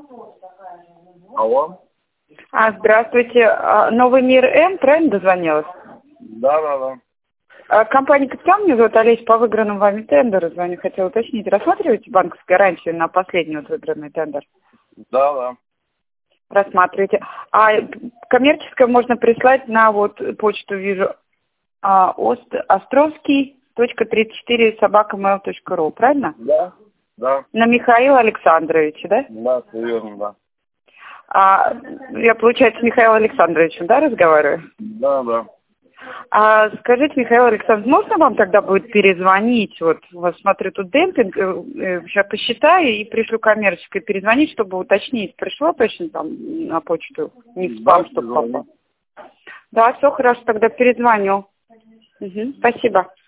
Алло. Здравствуйте. Новый мир М, правильно дозвонилась? Да. Компания «Капитан», меня зовут Олеся, по выигранному вами тендеру звоню. Хотела уточнить, рассматриваете банковскую гарантию на последний выигранный тендер? Да. Рассматриваете. Коммерческое можно прислать на почту, вижу, ostrovский.34@mail.ru, правильно? Да. На Михаила Александровича, да? Да, все верно, да. Я, получается, с Михаилом Александровичем, да, разговариваю? Да. Скажите, Михаил Александрович, можно вам тогда будет перезвонить? Вот, у вас, смотрю, тут демпинг, сейчас посчитаю и пришлю коммерческое перезвонить, чтобы уточнить, пришло точно там на почту, не в спам, чтобы попало. Да, все хорошо, тогда перезвоню. Спасибо.